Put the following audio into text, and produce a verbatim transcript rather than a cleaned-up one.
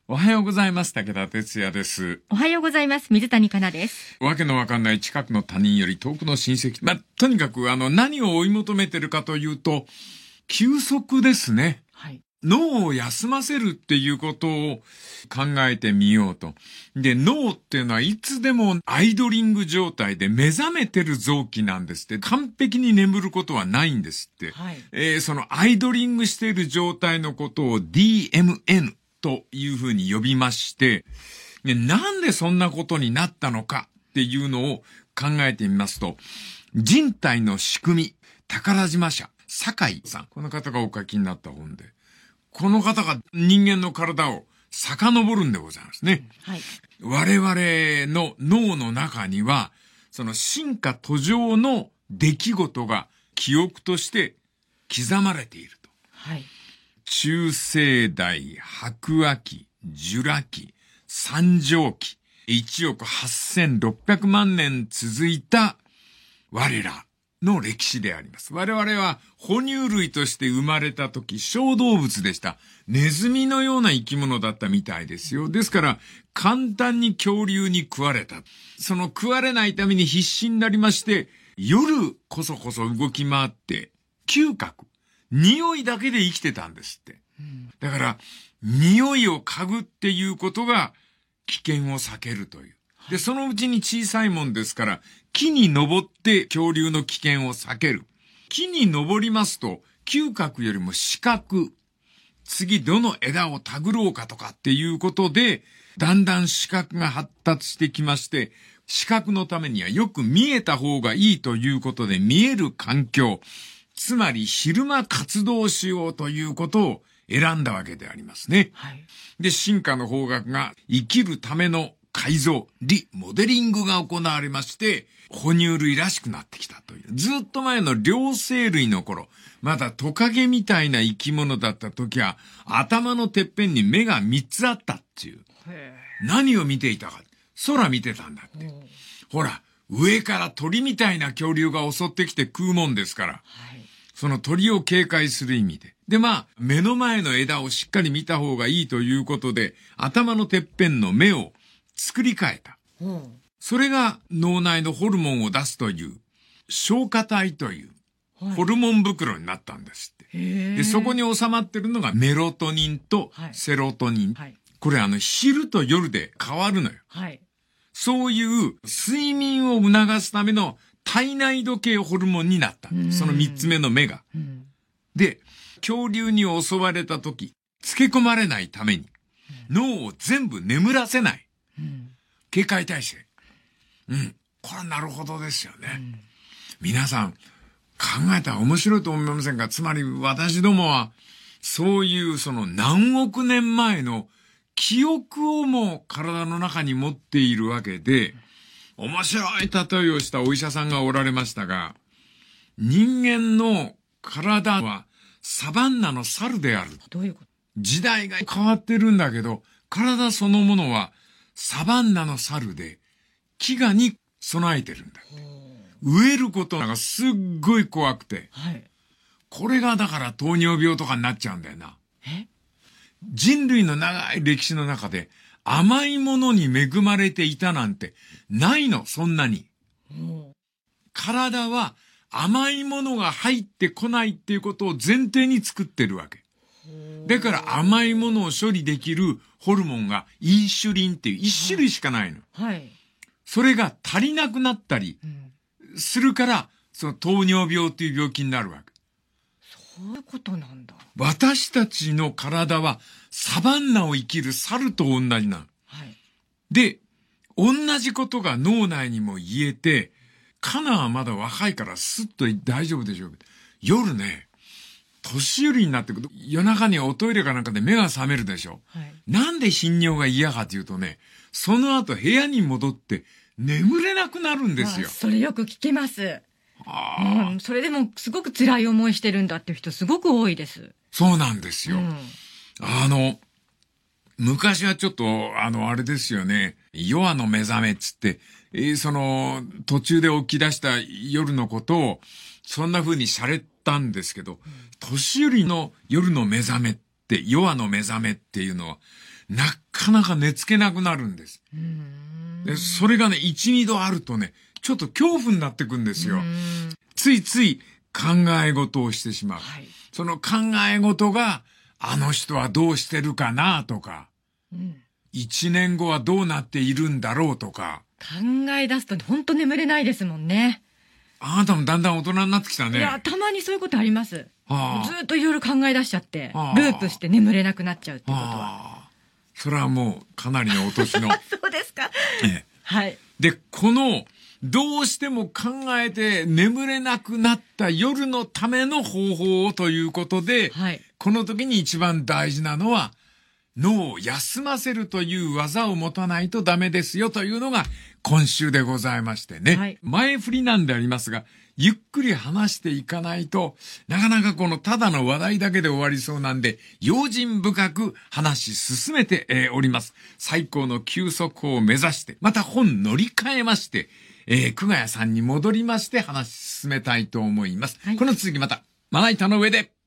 おはようございます。武田哲也です。 おはようございます。水谷香奈です。 わけのわかんない近くの他人より遠くの親戚。まあ、とにかくあの何を追い求めてるかというと、休息ですね。 はい。 脳を休ませるっていうことを考えてみようと。で、脳っていうのはいつでもアイドリング状態で目覚めてる臓器なんですって。完璧に眠ることはないんですって。 はい。 えー、そのアイドリングしている状態のことを ディーエムエヌ というふうに呼びまして、で、なんでそんなことになったのかっていうのを考えてみますと、人体の仕組み、宝島社、酒井さん。この方がお書きになった本で。この方が人間の体を遡るんでございますね。 はい。 我々の脳の中には、その進化途上の出来事が記憶として刻まれていると。 はい。 中生代、白亜紀、ジュラ紀、三畳紀、いちおくはっせんろっぴゃくまんねん続いた我らの歴史であります。我々は哺乳類として生まれた時、小動物でした。ネズミのような生き物だったみたいですよ。ですから、簡単に恐竜に食われた。その食われないために必死になりまして、夜こそこそ動き回って、嗅覚、匂いだけで生きてたんですって。だから、匂いを嗅ぐっていうことが危険を避けるという。で、そのうちに小さいもんですから、木に登って恐竜の危険を避ける。木に登りますと、嗅覚よりも視覚。次どの枝をたぐろうかとかっていうことで、だんだん視覚が発達してきまして、視覚のためにはよく見えた方がいいということで見える環境。つまり昼間活動しようということを選んだわけでありますね。 はい。 で、進化の方角が生きるための改造、リモデリングが行われまして、哺乳類らしくなってきたという。ずっと前の両生類の頃、まだトカゲみたいな生き物だった時は、頭のてっぺんに目がみっつあったっていう。何を見ていたか。空見てたんだって。ほら、上から鳥みたいな恐竜が襲ってきて食うもんですから。 はい。 その鳥を警戒する意味で。で、まあ、目の前の枝をしっかり見た方がいいということで、頭のてっぺんの目を作り変えた。 うん。 それが脳内のホルモンを出すという、消化体という、ホルモン袋になったんですって。 へで、そこに収まってるのがメロトニンとセロトニン。 はい。 これあの、昼と夜で変わるのよ。 はい。 そういう睡眠を促すための体内時計ホルモンになった。その三つ目の目が。 うん。 で、恐竜に襲われた時、つけ込まれないために、脳を全部眠らせない。 うん。 警戒体制。うん。これはなるほどですよね。うん、皆さん、考えたら面白いと思いませんか？つまり私どもは、そういうその何億年前の記憶をも体の中に持っているわけで、面白い例えをしたお医者さんがおられましたが、人間の体はサバンナの猿である。 どういうこと？ 時代が変わってるんだけど、体そのものはサバンナの猿で、飢餓に備えてるんだ。飢えることがすっごい怖くて。 はい。 これがだから糖尿病とかになっちゃうんだよな。 え？ 人類の長い歴史の中で甘いものに恵まれていたなんてないの、そんなに。体は甘いものが入ってこないっていうことを前提に作ってるわけ。だから甘いものを処理できるホルモンがインシュリンっていう一種類しかないの。 はい。 それが足りなくなったりするから、その糖尿病っていう病気になるわけ。 そういうことなんだ。 私たちの体はサバンナを生きる猿と同じなの。 はい。 で、同じことが脳内にも言えて、カナはまだ若いからスッと大丈夫でしょうけど、夜ね、年寄りになってくると夜中におトイレかなんかで目が覚めるでしょ。 はい。 なんで頻尿が嫌かというとね、その後部屋に戻って眠れなくなるんですよ。 それよく聞きます。 あ、 うん、それでもすごく辛い思いしてるんだっていう人すごく多いです。 そうなんですよ。 うん、 あの、昔はちょっと、あの、あれですよね。夜の目覚めっつって、えー、その、途中で起き出した夜のことを、そんな風に洒落たんですけど、うん、年寄りの夜の目覚めって、夜の目覚めっていうのは、なかなか寝つけなくなるんです。 うーんでそれがね、一、二度あるとね、ちょっと恐怖になってくんですよ。 うーんついつい考え事をしてしまう。 はい。 その考え事が、あの人はどうしてるかなとか、 うん一年後はどうなっているんだろうとか、 考え出すと本当眠れないですもんね。 あなたもだんだん大人になってきたね。 いや、たまにそういうことあります。 はあずーっといろいろ考え出しちゃってはあ、 ループして眠れなくなっちゃうっていうことは。 ああ、それはもうかなりのお年の。 そうですか。 ええはい。 で、この、どうしても考えて眠れなくなった夜のための方法をということで、 はい。 この時に一番大事なのは、脳を休ませるという技を持たないとダメですよというのが今週でございましてね。 はい、 前振りなんでありますが、ゆっくり話していかないと、なかなかこのただの話題だけで終わりそうなんで、用心深く話し進めて、えー、おります。最高の休息法を目指して、また本乗り換えまして、えー、久我谷さんに戻りまして話し進めたいと思います。 はい、 この続きまた、まな板の上で。